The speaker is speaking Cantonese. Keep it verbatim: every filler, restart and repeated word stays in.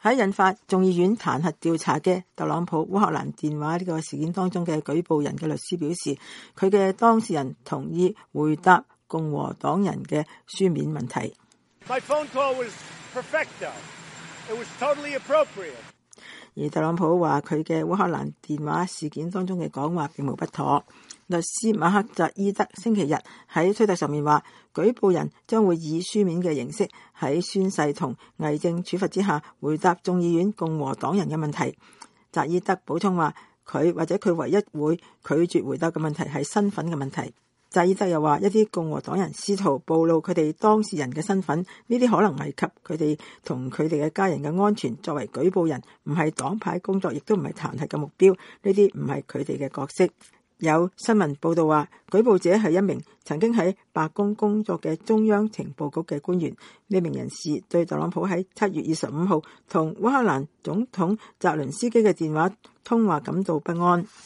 喺引發眾議院彈劾調查嘅特朗普烏克蘭電話呢個事件當中嘅舉報人嘅律師表示，佢嘅當事人同意回答共和黨人嘅書面問題。 My phone call was perfecto. It was totally appropriate. 而特朗普話佢嘅烏克蘭電話事件當中嘅講話並無不妥。律師馬克扎伊德星期日喺推特上面話，舉報人將會以書面嘅形式喺宣誓同偽證處罰之下回答眾議院共和黨人嘅問題。扎伊德補充話，佢或者佢唯一會拒絕回答嘅問題係身份嘅問題。扎伊德又話，一啲共和黨人試圖暴露佢哋當事人嘅身份，呢啲可能危及佢哋同佢哋嘅家人嘅安全。作為舉報人，唔係黨派工作，亦都唔係彈劾嘅目標，呢啲唔係佢哋嘅角色。有新聞報道話，舉報者係一名曾經喺白宮工作嘅中央情報局嘅官員。呢名人士對特朗普喺七月二十五號同烏克蘭總統澤倫斯基嘅電話通話感到不安。